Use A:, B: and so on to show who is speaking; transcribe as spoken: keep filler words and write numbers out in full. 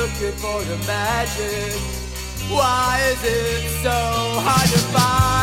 A: looking for the magic. Why is it so hard to find?